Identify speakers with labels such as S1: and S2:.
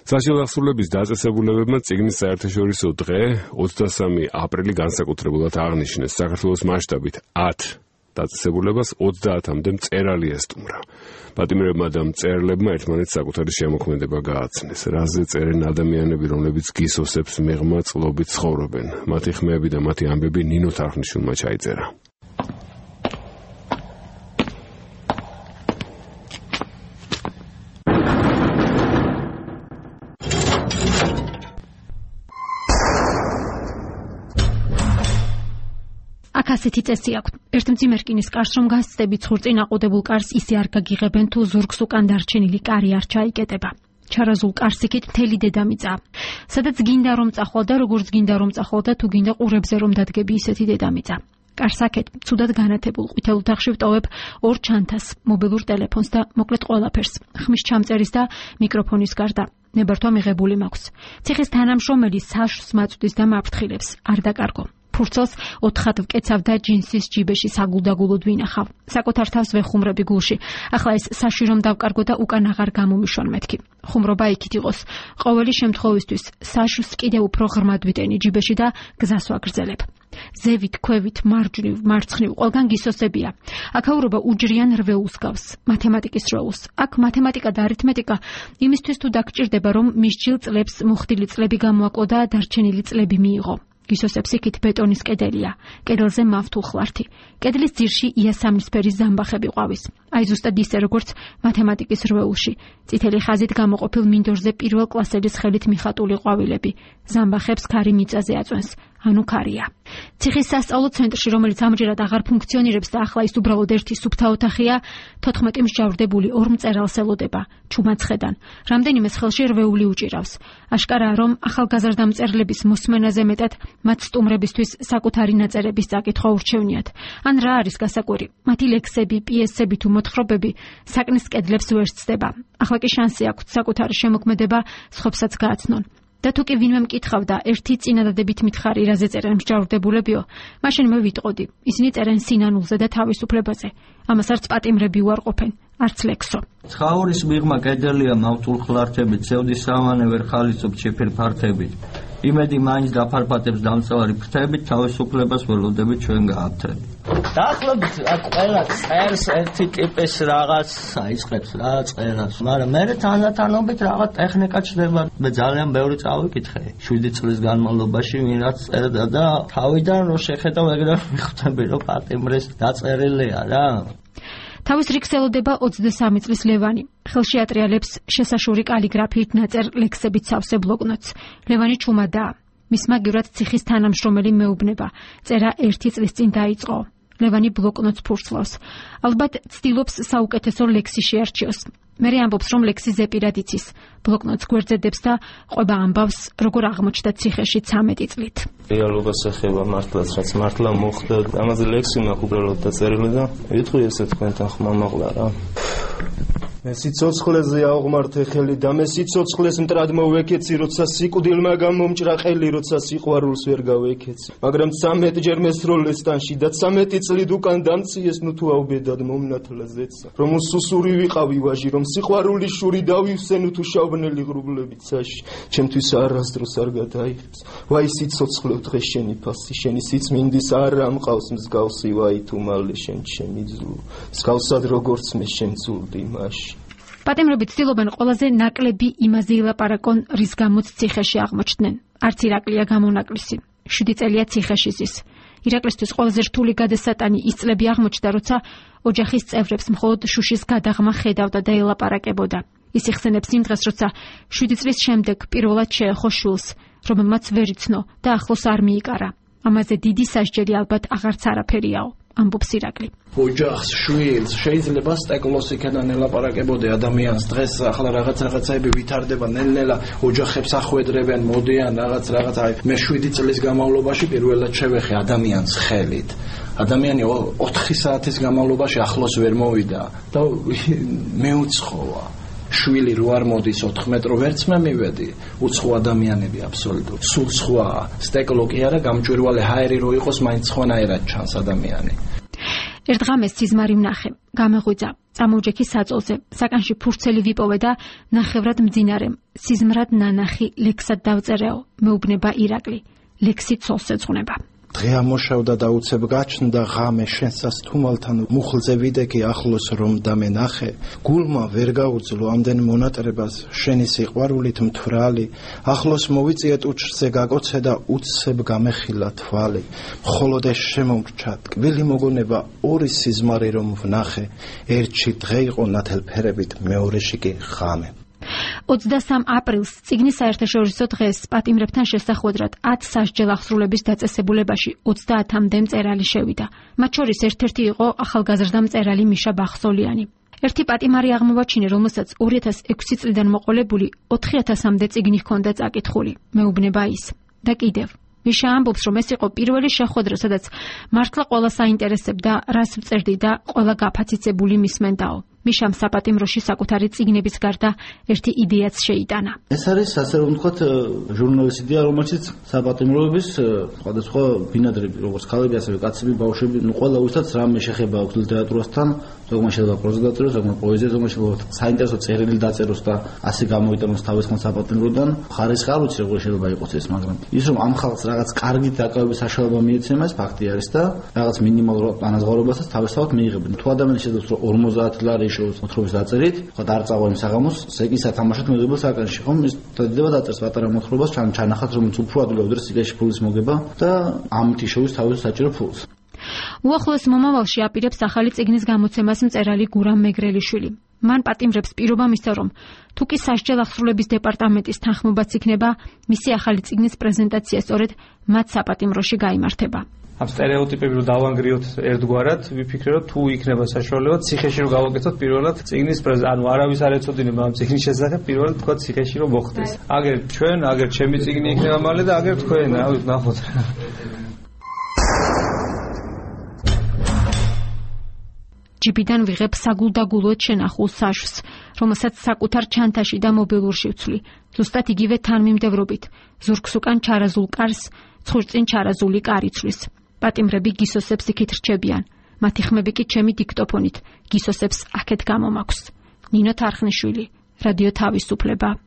S1: საშილახსოვრების დაწესებულებებმა წიგნის საერთაშორისო დღე 23 აპრილი განსაკუთრებულად აღნიშნეს. საქართველოს მასშტაბით 10 დაწესებულებას 30-მდე მწერალი ესტუმრა. პატიმრებმა და მწერლებმა ერთმანეთს საკუთარი შემოქმედება გააცნეს. რაზე წერენ ადამიანები, რომლებიც გისოსებს მიღმა წყლობით ცხოვრობენ. მათი ხმები და მათი ამბები ნინო თარხნიშვილმა ჩაიწერა.
S2: აქ ასეთი წესი აქვთ. ერთ მძიმე რკინის კარს რომ გასცდებით ხურწინ აყუდებულ კარს ისე არ გაგიღებენ თუ ზურგს უკან დარჩენილი კარი არ ჩაიკეტება. ჩარაზულ კარს იქით მთელი დედამიწა. სადაც გინდა რომ წახვალ და როგორც გინდა რომ წახვალ და თუ გინდა ყურებზე რომ დადგები ისეთი დედამიწა. კარს აქეთ ცუდად განათებულ ყვითელ ოთახში ვტოვებ 2 ჩანთას, მობილურ ტელეფონს და მოკლედ ყველაფერს. ხმის ჩამწერის და მიკროფონის გარდა. ნებართვა მიღებული მაქვს. ციხის თანამშრომელი საშს მაწვდის და მაფრთხილებს. არ დაკარგო. ფურცელს 4-ხად ვკეცავ და ჯინსის ჯიბეში საგულდაგულოდ ვინახავ. საკუთარ თავს ვეხუმრები გულში. ახლა ეს საში რომ დავკარგო და უკან აღარ გამომიშვან მეთქი. ხუმრობა იქით იყოს. ყოველი შემთხვევისთვის საშს კიდევ უფრო ღრმად ვიტენი ჯიბეში და გზას ვაგრძელებ. ზევით, ქვევით, მარჯვნივ, მარცხნივ, ყველგან გისოსებია. აქაურობა უჯრიან რვეულს გავს, მათემატიკის რვეულს. აქ მათემატიკა და არითმეტიკა იმისთვის თუ დაგჭირდება, რომ მისჯილ წლებს მოხდილი წლები გამოაკლო და დარჩენილი წლები მიიღო. გისოსებს იქით ბეტონის კედელია. კედელზე მავთულხლართი. კედლის ძირში იასამნისფერი ზამბახები ყვავის. აი ზუსტად ისე როგორც მათემატიკის რვეულში. წითელი ხაზით გამოყოფილ მინდორზე პირველ კლასელის ხელით მიხატული ყვავილები. ზამბახებს ქარი მიწაზე აწვენს. ანუ ქარია. ციხის სასწავლო ცენტრში, რომელიც ამჯერად აღარ ფუნქციონირებს და ახლა ის უბრალოდ ერთი სუფთა ოთახია, 14 მსჯავრდებული 2 მწერალს ელოდება. ჩუმაცხედან. რამდენიმე ხელში რვეული უჭირავს. აშკარაა, რომ ახალგაზრდა მწერლების მოსმენაზე მეტად მათ სტუმრებისთვის საკუთარი ნაწერების წაკითხვა ურჩევნიათ. ან რა არის გასაკვირი? მათი ლექსები, პიესები თუ მოთხრობები საკნის კედლებს ვერ ცდება. ახლა კი შანსი აქვთ საკუთარი შემოქმედება სხვებსაც გააცნონ. და თუ კი ვინმე მკითხავდა ერთი წინადადებით მითხარი რაზე წერენ მსჯავრდებულებიო, მაშინ მე ვიტყოდი, ისინი წერენ სინანულზე და თავისუფლებაზე. ამას არც პატიმრები უარყოფენ, არც ლექსო.
S3: ცხაურის მიღმა კედელია მავთულხლართებით, ცევდის სავანე ვერ ხალისობს შეფერ ფართებით. იმედი მაინც დაფარფატებს დამწევარი ფრთებით, თავისუფლებას ველოდებით ჩვენ გააფთრებით.
S4: დაახლოებით აქ ყველა წერს ერთი ტიპის რაღაც აიწყებს რა წერას, მაგრამ მე თანდათანობით რაღაც ტექნიკა ჩდება. მე ძალიან ბევრი წავიკითხე 7 წლის განმავლობაში ვინ რაც წერდა და თავიდან რო შეხედავ ეგრე მიხვდები რომ პატიმრის დაწერილია რა.
S2: თავის რიგს ელოდება 23 წლის ლევანი. ხელში ატრიალებს შესაშური კალიგრაფიით ნაწერ ლექსებით სავსე ბლოკნოტს. ლევანი ჩუმადაა. მის მაგივრად ციხის თანამშრომელი მეუბნება. წერა 1 წლის წინ დაიწყო. ლევანი ბლოკნოტს ფურცლავს. ალბათ ცდილობს საუკეთესო ლექსი შეარჩიოს. მე ამბობს რომ ლექსი ზეპირად იცის. ბლოკნოტს გვერდზედებს და ყვება ამბავს როგორ აღმოჩნდა ციხეში 13 წლით.
S5: რეალობას ეხება მართლაც რაც მართლა მოხდა. ამაზე ლექსი მაქვს უბრალოდ დაწერილი და ვიტყვი ესე თქვენთან ხმა მაღლა რა.
S6: მე სიცოცხლეზე ავღმართე ხელი და მე სიცოცხლეს მტრად მოვეკეცი, როცა სიკვდილმა გამომჭრა ყელი, როცა სიყვარულს ვერ გავეკეცი. მაგრამ 13 ჯერ მესროლეს ტანში და 13 წლით უკან დამციეს, ნუ თუ ავბედად მომნათლა ზეცა. რომ უსუსური ვიყავი ვაჟი, რომ სიყვარული შური დავივსე, ნუ თუ შავნელი ღრუბლები ცაში. ჩემთვის არასდროს არ გადაიღებს. ვაი სიცოცხლე დღეს შენი ფასი, შენი სიწმინდის არ ამყავს მსგავსი, ვაი თუ მალე შენ ჩემი ძუ. მსგავსად როგორც მე შენ ძულდი მაშინ.
S2: პატიმრები ცდილობენ ყველაზე ნაკლები იმაზე ილაპარაკონ, რის გამოც ციხეში აღმოჩნდნენ. არც ირაკლია გამონაკლისი. 7 წელია ციხეში ზის. ირაკლისთვის ყველაზე რთული გადასატანი ის წლები აღმოჩნდა, როცა ოჯახის წევრებს მხოლოდ შუშის გადაღმა ხედავდა და ელაპარაკებოდა. ის იხსენებს იმ დღეს, როცა 7 წლის შემდეგ პირველად შეეხო შვილს, რომელმაც ვერ იცნო და ახლოს არ მიიკარა. ამაზე დიდი სასჯელი ალბათ აღარც არაფერიაო. ამბობს ირაკლი.
S7: ოჯახს, შვილს შეიძლება სტეკლოს იქიდან ელაპარაკებოდე ადამიანს. დღეს ახლა რაღაცები ვითარდება ნელ-ნელა, ოჯახებს ახვედრებენ, მოდიან რაღაც აი მე 7 წლის განმავლობაში პირველად შევეხე ადამიანს ხელით. ადამიანი 4 საათის განმავლობაში ახლოს ვერ მოვიდა და მეუცხოა. შვილი რო არ მოდის 4 მეტრო ვერც მე მივედი. უცხო ადამიანები აბსოლუტურად. სულ სხვა. სტეკლო კი არა, გამჭვირვალე ჰაერი რო იყოს, მაინც სხვანაირად ჩანს ადამიანი.
S2: ერთ ღამეს სიზმარი ვნახე. გამეღვიძა. წამოუჯექი საწოლზე, საკანში ფურცელი ვიპოვე და ნახევრად მძინარემ, სიზმრად ნანახი, ლექსად დავწერეო, მეუბნება ირაკლი, ლექსი ცოლს ეძღვნება.
S7: დღე ამოშავდა და უცებ გაჩნდა ღამე შენსას თუმალთან მუხლზე ვიდექი ახლოს რომ დამენახე გულმა ვერ გაუძლო ამდენ მონატრებას შენი სიყვარულით მთვრალი ახლოს მოვიწიე ტუჩზე გაკოცე და უცებ გამეხილა თვალი მხოლოდ ეს შემომრჩა ტკბილი მოგონება ორი სიზმარი რომ ვნახე ერთში დღე იყო ნათელფერებით მეორეში კი ღამე
S2: 23 აპრილს წიგნის საერთაშორისო დღეს პატიმრებთან შესახვედრად 10 სასჯელ აღსრულების დაწესებულებაში 30-მდე მწერალი შევიდა. მათ შორის ერთ-ერთი იყო ახალგაზრდა მწერალი მიშა ბახსოლიანი. ერთი პატიმარი აღმოვაჩინე, რომელსაც 2006 წლიდან მოყოლებული 4000-მდე წიგნი ჰქონდა წაკითხული. მეუბნება ის. და კიდევ მიშა ამბობს, რომ ეს იყო პირველი შეხვედრა, სადაც მართლა ყველა საინტერესებდა, რას ვწერდი და ყველა გაფაციცებული მისმენდაო. მიშამ საპატიმროში საკუთარი წიგნების გარდა ერთი იდეაც შეიტანა.
S8: ეს არის ასე რომ ვთქვათ ჟურნალის იდეა, რომელშიც საპატიმროების სხვადასხვა ბინადრები, როგორც ქალები, ასევე კაცები, ბავშვები, ყველა ვისაც რამე შეხება აქვს ლიტერატურასთან, ზოგმა შეიძლება პროზა დაწეროს, ზოგმა პოეზია, ზოგმა შეიძლება საინტერესო წერილი დაწეროს და ასე გამოიტანოს თავისხმად საპატიმროდან. ხარისხი არ ვიცი როგორ შეიძლება იყოს ეს, მაგრამ ის რომ ამ ხალხს რაღაც კარგი დაკავების საშუალება მიეცემა, ეს ფაქტი არის და რაღაც მინიმალურ ანაზღაურებასაც თავისთავად მიიღებენ. თუ ადამიანი შეძლებს რომ 50 ლარი მოთხრობის დაწერით, ხო და არ წავა იმ საღამოს, ზეგი სათამაშოდ მიღებულ საკანში, ხო? ის დადება დაწერს პატარა მოთხრობას, ჩანახат, რომ უფრო ადვილად სიგაში ფულის მოგება და ამით შოვის თავის საჭირო ფულს.
S2: უახლოეს მომავალში აპირებს ახალი წიგნის გამოცემას მწერალი გურამ მეგრელიშვილი. მან პატიმრებს პირობა მისცა, რომ თუ კი სასჯელ აღსრულების დეპარტამენტის თანხმობაც იქნება, მისი ახალი წიგნის პრეზენტაცია სწორედ მათ საპატიმროში გაიმართება.
S9: ამ სტერეოტიპები რომ დავანგრიოთ ერთგვარად, ვიფიქრე რომ თუ იქნება საშუალება ციხეში რომ გავაკეთოთ პირველად წიგნის ანუ არავის არ ეცოდინება ამ წიგნის შესახებ, პირველად თქვა ციხეში რომ მოხდეს. აგერ ჩვენ, აგერ ჩემი წიგნი იქნება მალე და აგერ თქვენ, რავი, ნახოთ.
S2: ჯიბიდან ვიღებ საგულდაგულოდ შენახულ საშვს, რომელსაც საკუთარ ჩანთაში და მობილურში ვცვლი. ზუსტად იგივე თანმიმდევრობით, ზურგს უკან ჩარაზულ კარს, ცხურწინ ჩარაზული კარი ცვლის. პატიმრები გისოსებს იქით რჩებიან. მათი ხმები კი ჩემი დიქტოფონით გისოსებს აქეთ გამომაქვს. ნინო თარხნიშვილი, რადიო თავისუფლება.